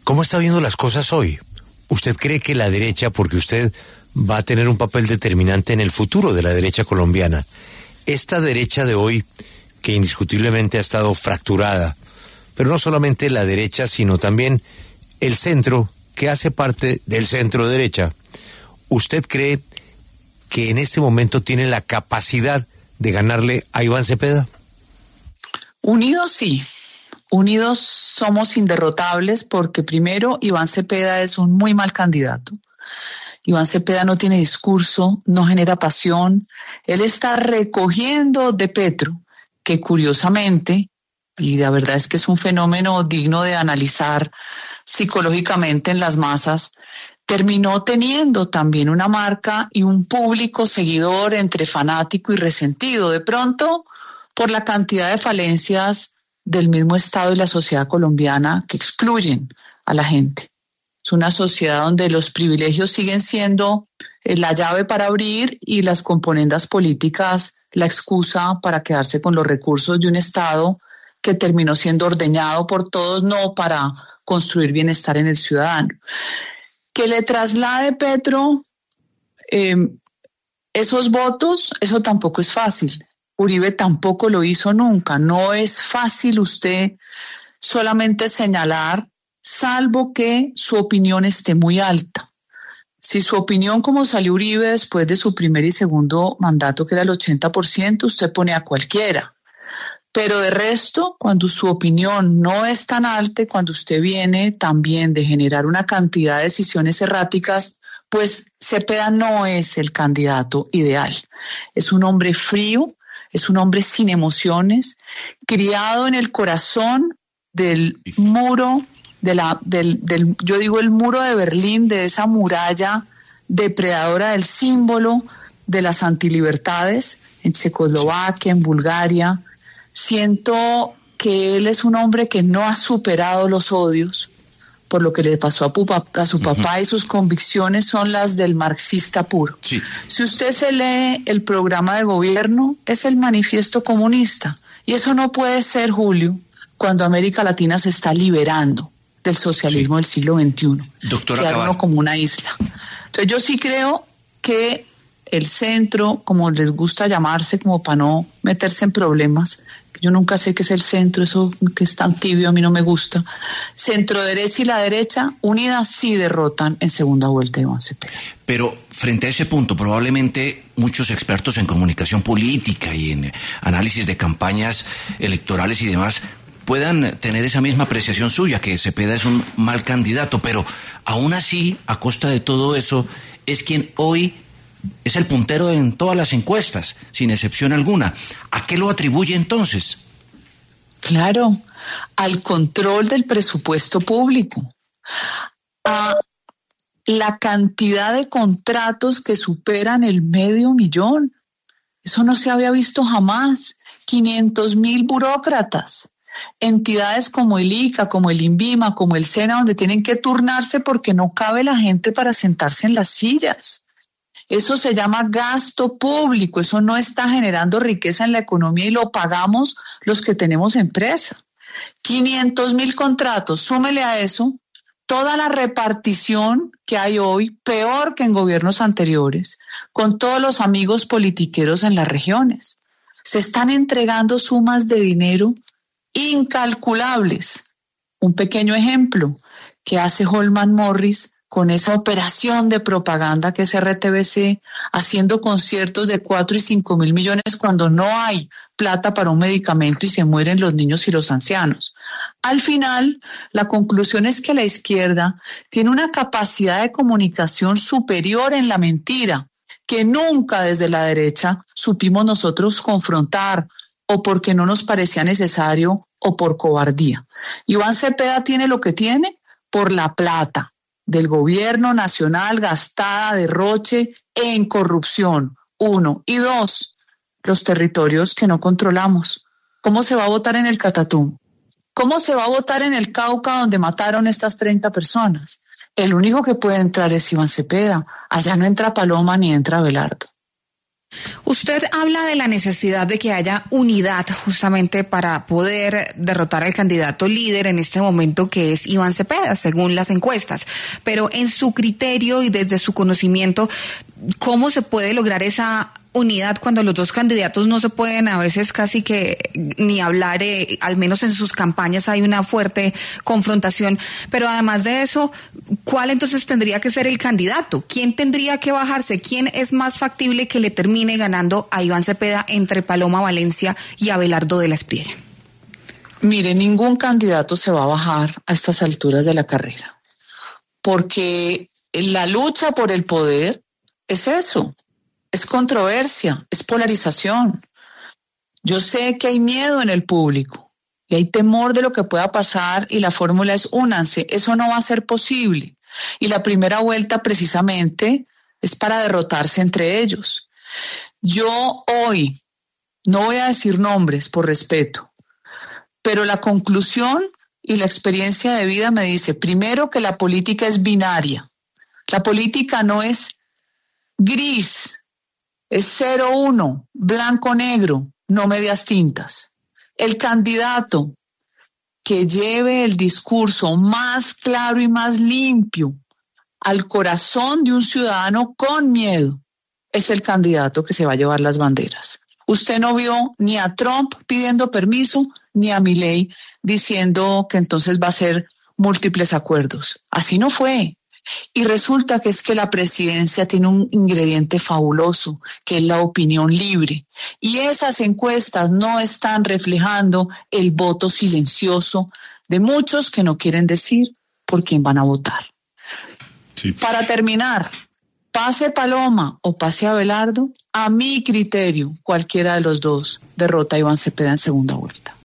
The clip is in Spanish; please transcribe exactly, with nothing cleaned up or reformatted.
¿Cómo está viendo las cosas hoy? ¿Usted cree que la derecha, porque usted va a tener un papel determinante en el futuro de la derecha colombiana, esta derecha de hoy, que indiscutiblemente ha estado fracturada, pero no solamente la derecha, sino también el centro, que hace parte del centro derecha, ¿usted cree que en este momento tiene la capacidad de ganarle a Iván Cepeda? Unidos sí. Unidos somos inderrotables porque primero Iván Cepeda es un muy mal candidato. Iván Cepeda no tiene discurso, no genera pasión. Él está recogiendo de Petro, que curiosamente, y la verdad es que es un fenómeno digno de analizar psicológicamente en las masas, terminó teniendo también una marca y un público seguidor entre fanático y resentido. De pronto, por la cantidad de falencias del mismo Estado y la sociedad colombiana que excluyen a la gente. Es una sociedad donde los privilegios siguen siendo la llave para abrir y las componendas políticas la excusa para quedarse con los recursos de un Estado que terminó siendo ordeñado por todos, no para construir bienestar en el ciudadano. Que le traslade Petro eh, esos votos, eso tampoco es fácil. Uribe tampoco lo hizo nunca. No es fácil usted solamente señalar, salvo que su opinión esté muy alta. Si su opinión, como salió Uribe después de su primer y segundo mandato, que era el ochenta por ciento, usted pone a cualquiera. Pero de resto, cuando su opinión no es tan alta, cuando usted viene también de generar una cantidad de decisiones erráticas, pues Cepeda no es el candidato ideal. Es un hombre frío, es un hombre sin emociones, criado en el corazón del muro, de la, del, del, yo digo el muro de Berlín, de esa muralla depredadora del símbolo de las antilibertades en Checoslovaquia, en Bulgaria. Siento que él es un hombre que no ha superado los odios por lo que le pasó a, pupa, a su papá, uh-huh. Y sus convicciones son las del marxista puro. Sí. Si usted se lee el programa de gobierno, es el manifiesto comunista. Y eso no puede ser, Julio, cuando América Latina se está liberando del socialismo, sí, del siglo veintiuno. Doctora Queda uno como una isla. Entonces yo sí creo que el centro, como les gusta llamarse, como para no meterse en problemas, yo nunca sé qué es el centro, eso que es tan tibio, a mí no me gusta. Centro derecha y la derecha, unidas, sí derrotan en segunda vuelta a Iván Cepeda. Pero frente a ese punto, probablemente muchos expertos en comunicación política y en análisis de campañas electorales y demás puedan tener esa misma apreciación suya, que Cepeda es un mal candidato, pero aún así, a costa de todo eso, es quien hoy es el puntero en todas las encuestas, sin excepción alguna. ¿A qué lo atribuye entonces? Claro, al control del presupuesto público, a la cantidad de contratos que superan el medio millón. Eso no se había visto jamás. quinientos mil burócratas, entidades como el I C A, como el INVIMA, como el SENA, donde tienen que turnarse porque no cabe la gente para sentarse en las sillas. Eso se llama gasto público, eso no está generando riqueza en la economía y lo pagamos los que tenemos empresa. quinientos mil contratos, súmele a eso toda la repartición que hay hoy, peor que en gobiernos anteriores, con todos los amigos politiqueros en las regiones. Se están entregando sumas de dinero incalculables. Un pequeño ejemplo que hace Holman Morris con esa operación de propaganda que es R T B C, haciendo conciertos de cuatro y cinco mil millones cuando no hay plata para un medicamento y se mueren los niños y los ancianos. Al final, la conclusión es que la izquierda tiene una capacidad de comunicación superior en la mentira, que nunca desde la derecha supimos nosotros confrontar, o porque no nos parecía necesario, o por cobardía. Iván Cepeda tiene lo que tiene por la plata del gobierno nacional gastada, derroche en corrupción, uno. Y dos, los territorios que no controlamos. ¿Cómo se va a votar en el Catatumbo? ¿Cómo se va a votar en el Cauca donde mataron estas treinta personas? El único que puede entrar es Iván Cepeda. Allá no entra Paloma ni entra Abelardo. Usted habla de la necesidad de que haya unidad justamente para poder derrotar al candidato líder en este momento, que es Iván Cepeda, según las encuestas. Pero en su criterio y desde su conocimiento, ¿cómo se puede lograr esa unidad cuando los dos candidatos no se pueden a veces casi que ni hablar? Eh, al menos en sus campañas hay una fuerte confrontación, pero además de eso, ¿cuál entonces tendría que ser el candidato? ¿Quién tendría que bajarse? ¿Quién es más factible que le termine ganando a Iván Cepeda entre Paloma Valencia y Abelardo de la Espriella? Mire, ningún candidato se va a bajar a estas alturas de la carrera, porque la lucha por el poder es eso. Es controversia, es polarización. Yo sé que hay miedo en el público y hay temor de lo que pueda pasar, y la fórmula es únanse. Eso no va a ser posible. Y la primera vuelta precisamente es para derrotarse entre ellos. Yo hoy, no voy a decir nombres por respeto, pero la conclusión y la experiencia de vida me dice, primero, que la política es binaria. La política no es gris, es cero uno, blanco-negro, no medias tintas. El candidato que lleve el discurso más claro y más limpio al corazón de un ciudadano con miedo es el candidato que se va a llevar las banderas. Usted no vio ni a Trump pidiendo permiso, ni a Milei diciendo que entonces va a ser múltiples acuerdos. Así no fue. Y resulta que es que la presidencia tiene un ingrediente fabuloso, que es la opinión libre. Y esas encuestas no están reflejando el voto silencioso de muchos que no quieren decir por quién van a votar. Sí. Para terminar, pase Paloma o pase Abelardo, a mi criterio, cualquiera de los dos derrota a Iván Cepeda en segunda vuelta.